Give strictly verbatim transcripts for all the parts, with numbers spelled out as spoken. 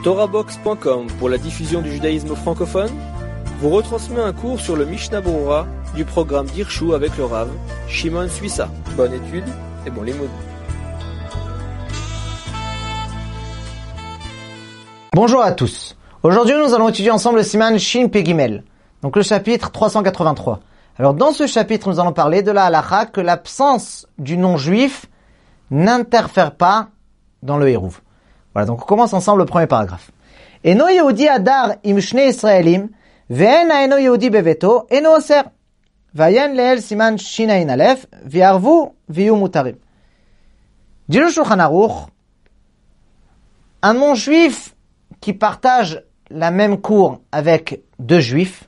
Torahbox point com pour la diffusion du judaïsme francophone vous retransmet un cours sur le Mishnah Berurah du programme d'Hirshu avec le Rav Shimon Suissa. Bonne étude et bon limoud. Bonjour à tous. Aujourd'hui, nous allons étudier ensemble le Siman Shin Pei Gimel, donc le chapitre trois cent quatre-vingt-trois. Alors, dans ce chapitre, nous allons parler de la halakha que l'absence du non-juif n'interfère pas dans le hérouv. Voilà, donc on commence ensemble le premier paragraphe. Eno Yehudi Adar im Shnei Israelim, ve'en ha'eno Yehudi beveto, eno oser. Vayen leel Siman Shin Ayin Aleph, v'yarvu v'yu mutarim. Dit le Shulchan Aruch, un non-juif qui partage la même cour avec deux juifs,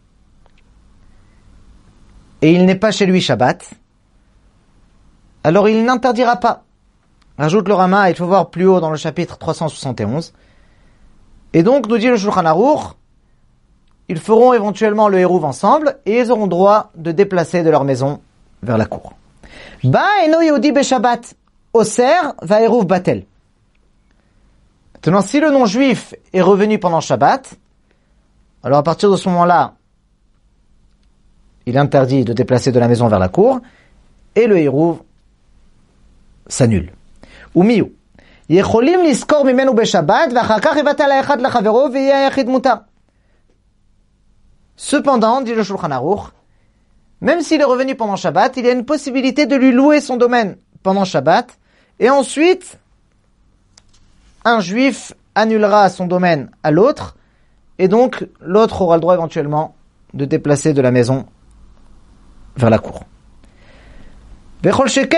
et il n'est pas chez lui Shabbat, alors il n'interdira pas. Rajoute le Rama, il faut voir plus haut dans le chapitre trois cent soixante et onze. Et donc, nous dit le Shulchan Aruch, ils feront éventuellement le hérouv ensemble, et ils auront droit de déplacer de leur maison vers la cour. Ba eno yehudi be Shabbat, oser va hérouv batel. Maintenant, si le non-juif est revenu pendant Shabbat, alors à partir de ce moment-là, il est interdit de déplacer de la maison vers la cour, et le hérouv s'annule. Umiyu. Yecholim liskor mimenu beshabbat, v'achar kach yevatel ha'echad lachavero, v'yeh ha'yachid mutar. Cependant, dit le Shulchan Aruch, même s'il est revenu pendant Shabbat, il y a une possibilité de lui louer son domaine pendant Shabbat, et ensuite, un juif annulera son domaine à l'autre, et donc l'autre aura le droit éventuellement de déplacer de la maison vers la cour. Et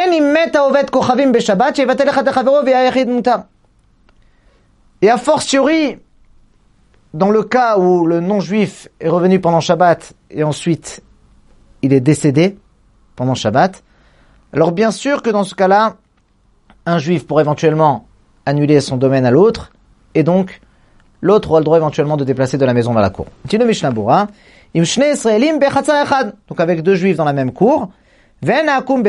a fortiori, dans le cas où le non-juif est revenu pendant Shabbat et ensuite il est décédé pendant Shabbat, alors bien sûr que dans ce cas-là, un juif pourrait éventuellement annuler son domaine à l'autre, et donc l'autre aura le droit éventuellement de déplacer de la maison vers la cour. Donc avec deux juifs dans la même cour, donc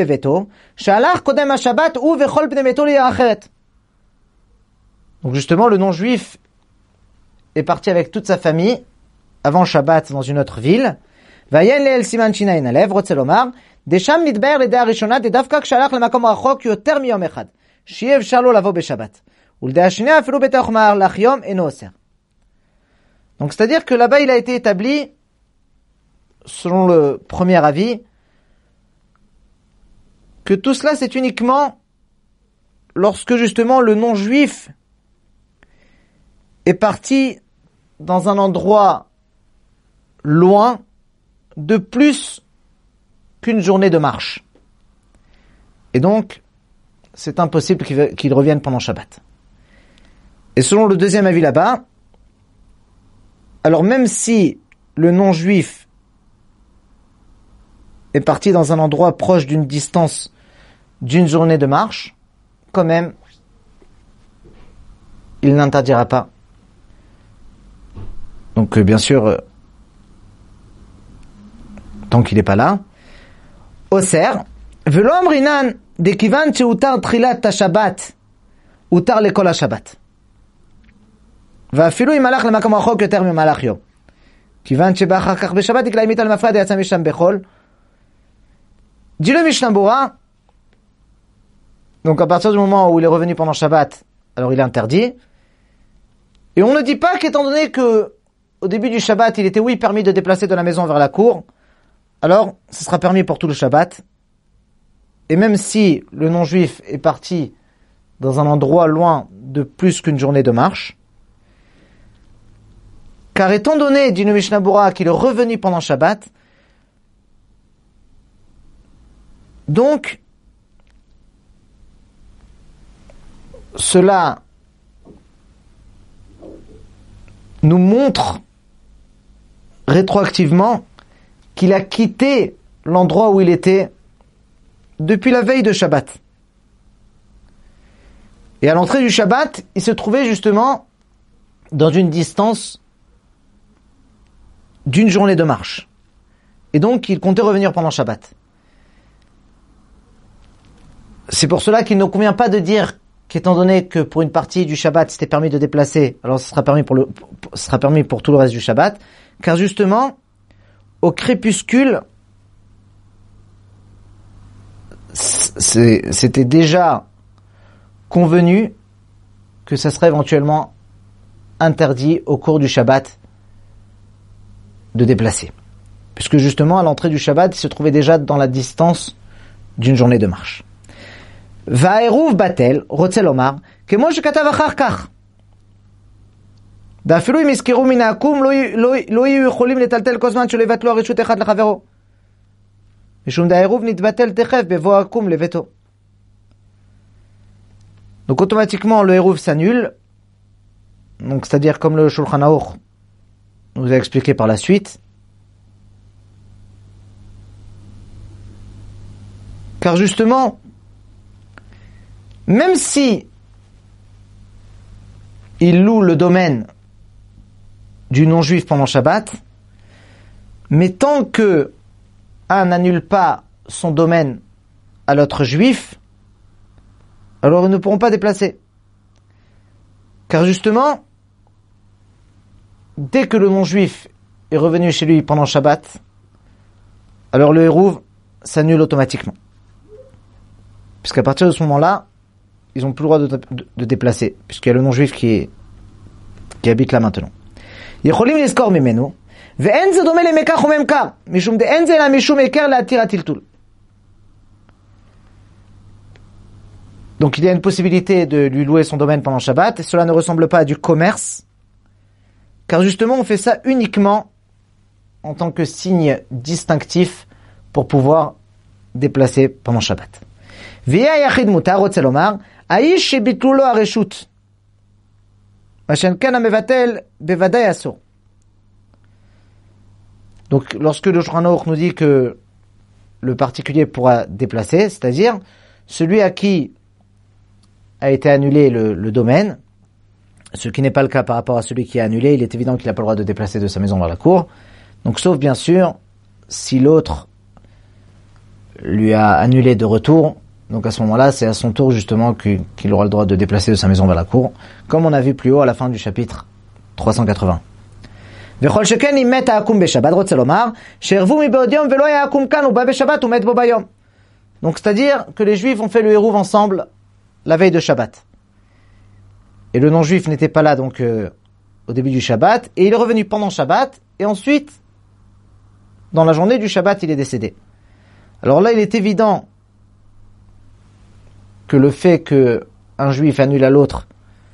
justement le non-juif est parti avec toute sa famille avant Shabbat dans une autre ville. Donc c'est-à-dire que là-bas il a été établi, selon le premier avis, que tout cela c'est uniquement lorsque justement le non-juif est parti dans un endroit loin de plus qu'une journée de marche. Et donc, c'est impossible qu'il, qu'il revienne pendant Shabbat. Et selon le deuxième avis là-bas, alors même si le non-juif est parti dans un endroit proche d'une distance d'une journée de marche, quand même, il n'interdira pas. Donc, euh, bien sûr, euh, tant qu'il n'est pas là. Oser, velo amrinan de kivan che utar trilat ta Shabbat, utar lekol ha-Shabbat. ואפילו אם הלך למקום רחוק יותר ממהלך יום. כיוון שבאחר כך בשבת יקלה אימית על מפרד ויצא משם בחול. Dit le Mishnah Berurah, donc à partir du moment où il est revenu pendant Shabbat, alors il est interdit. Et on ne dit pas qu'étant donné que au début du Shabbat, il était oui permis de déplacer de la maison vers la cour, alors ce sera permis pour tout le Shabbat. Et même si le non-juif est parti dans un endroit loin de plus qu'une journée de marche, car étant donné, dit le Mishnah Berurah, qu'il est revenu pendant Shabbat, donc, cela nous montre rétroactivement qu'il a quitté l'endroit où il était depuis la veille de Shabbat. Et à l'entrée du Shabbat, il se trouvait justement dans une distance d'une journée de marche. Et donc, il comptait revenir pendant Shabbat. C'est pour cela qu'il ne convient pas de dire qu'étant donné que pour une partie du Shabbat c'était permis de déplacer, alors ce sera permis pour le, ce sera permis pour tout le reste du Shabbat, car justement, au crépuscule, c'est, c'était déjà convenu que ça serait éventuellement interdit au cours du Shabbat de déplacer. Puisque justement, à l'entrée du Shabbat, il se trouvait déjà dans la distance d'une journée de marche. Va'eruv batel, רוצה לומר, כמו שכתב אחר כך. ואפילו אם יזכרו מן העקום, לא יהיו יכולים לטלטל כל זמן שלא יבטלו הרשות אחד לחברו. משום דהעירוב נתבטל תכף בבוא העקום לביתו. Donc automatiquement, le hérouv s'annule. Donc c'est-à-dire comme le Shulchan Aruch nous a expliqué par la suite. Car justement, même si il loue le domaine du non-juif pendant Shabbat, mais tant que un n'annule pas son domaine à l'autre juif, alors ils ne pourront pas déplacer. Car justement, dès que le non-juif est revenu chez lui pendant Shabbat, alors le hérouv s'annule automatiquement. Puisqu'à partir de ce moment-là, ils n'ont plus le droit de, de, de déplacer, puisqu'il y a le non-juif qui, est, qui habite là maintenant. יכולים לזכור ממנו, ואין זה דומה למקח וממכר, משום דאין זה אלא משום עיקר להתיר הטלטול. Donc il y a une possibilité de lui louer son domaine pendant Shabbat, et cela ne ressemble pas à du commerce, car justement on fait ça uniquement en tant que signe distinctif pour pouvoir déplacer pendant Shabbat. ויהיה היחיד מותר, רוצה לומר, האיש שביטלו לו הרשות, מה שאין כן המבטל בוודאי אסור. Donc lorsque le Shulchan Aruch nous dit que le particulier pourra déplacer, c'est-à-dire celui à qui a été annulé le, le domaine, ce qui n'est pas le cas par rapport à celui qui a annulé, il est évident qu'il n'a pas le droit de déplacer de sa maison vers la cour, donc sauf bien sûr si l'autre lui a annulé de retour. Donc à ce moment-là, c'est à son tour justement qu'il aura le droit de déplacer de sa maison vers la cour, comme on a vu plus haut à la fin du chapitre trois cent quatre-vingts. וכל שכן אם מת העקום בשבת, רוצה לומר, שערבו מבעוד יום ולא היה עקום כאן, הוא בא בשבת ומת בו ביום. Donc c'est-à-dire que les juifs ont fait le hérouv ensemble la veille de Shabbat. Et le non-juif n'était pas là donc euh, au début du Shabbat, et il est revenu pendant Shabbat, et ensuite, dans la journée du Shabbat, il est décédé. Alors là, il est évident que le fait que un juif annule à l'autre,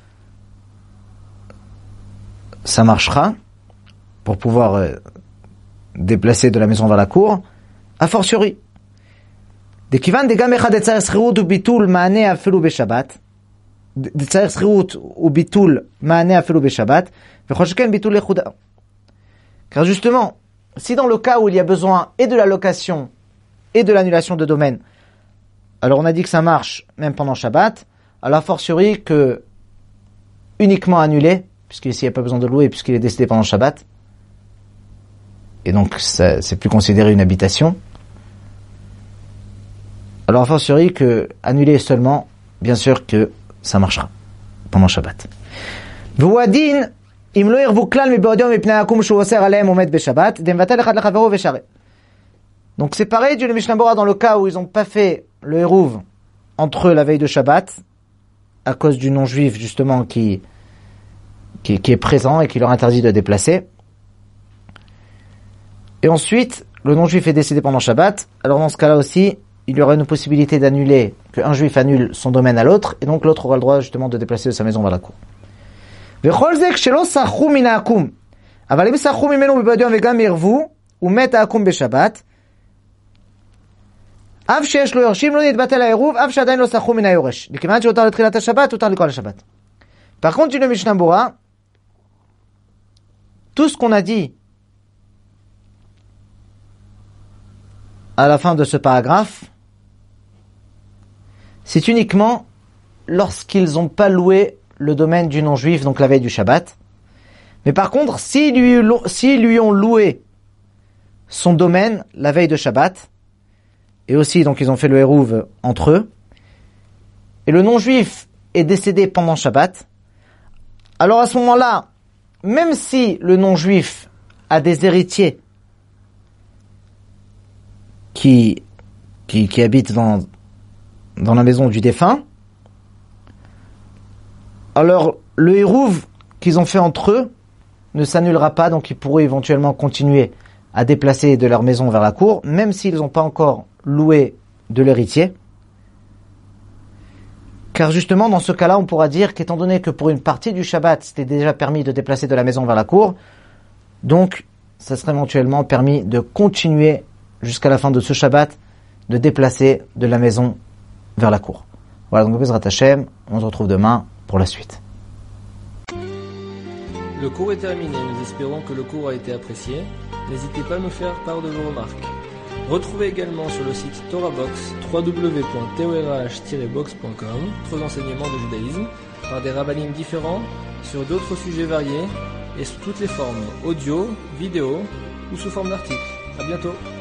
ça marchera pour pouvoir euh, déplacer de la maison vers la cour, a fortiori. דכיוון דגם אחד דצריך שכירות וביטול מענה אפילו בשבת, דצריך שכירות וביטול מענה אפילו בשבת, וכל שכן ביטול יחודה. Car justement, si dans le cas où il y a besoin et de la location et de l'annulation de domaine, alors on a dit que ça marche même pendant Shabbat, alors a fortiori que uniquement annulé, puisqu'ici il n'y a pas besoin de louer puisqu'il est décédé pendant Shabbat, et donc ça, c'est plus considéré une habitation, alors a fortiori que annuler seulement, bien sûr que ça marchera pendant Shabbat. והוא הדין אם לא ירבו כלל מבעוד יום מפני העקום שהוא אוסר עליהם עומד בשבת, דמבטל אחד לחברו ושרה. Donc c'est pareil du Mishnah Bora dans le cas où ils n'ont pas fait le hérouv entre eux la veille de Shabbat, à cause du non-juif justement qui, qui, qui est présent et qui leur interdit de déplacer. Et ensuite, le non-juif est décédé pendant Shabbat, alors dans ce cas-là aussi, il y aura une possibilité d'annuler, qu'un juif annule son domaine à l'autre, et donc l'autre aura le droit justement de déplacer de sa maison vers la cour. וכל זה כשלא סחו מן העקום, אבל אם סחו ממנו מבעוד יום וגם ירבו, ומת העקום בשבת, אף שיש לו יורשים לא נתבטל העירוב, אף שעדיין לא סחו מן היורש. לכיוון שהותר לתחילת השבת, הותר לכל השבת. Par contre, du Mishnah Bora, tout ce qu'on a dit à la fin de ce paragraphe, c'est uniquement lorsqu'ils n'ont pas loué le domaine du non-juif, donc la veille du Shabbat. Mais par contre, s'ils lui, s'ils lui ont loué son domaine la veille de Shabbat, et aussi donc ils ont fait le hérouv entre eux, et le non-juif est décédé pendant Shabbat, alors à ce moment-là, même si le non-juif a des héritiers qui, qui, qui habitent dans, dans la maison du défunt, alors le hérouv qu'ils ont fait entre eux ne s'annulera pas, donc ils pourront éventuellement continuer à déplacer de leur maison vers la cour, même s'ils n'ont pas encore loué de l'héritier. Car justement, dans ce cas-là, on pourra dire qu'étant donné que pour une partie du Shabbat, c'était déjà permis de déplacer de la maison vers la cour, donc ça serait éventuellement permis de continuer jusqu'à la fin de ce Shabbat, de déplacer de la maison vers la cour. Voilà, donc Bezrat Hashem, on se retrouve demain pour la suite. Le cours est terminé, nous espérons que le cours a été apprécié. N'hésitez pas à nous faire part de vos remarques. Retrouvez également sur le site TorahBox w w w point torah tiret box point com d'autres enseignements de judaïsme par des rabbinim différents sur d'autres sujets variés et sous toutes les formes, audio, vidéo ou sous forme d'articles. À bientôt.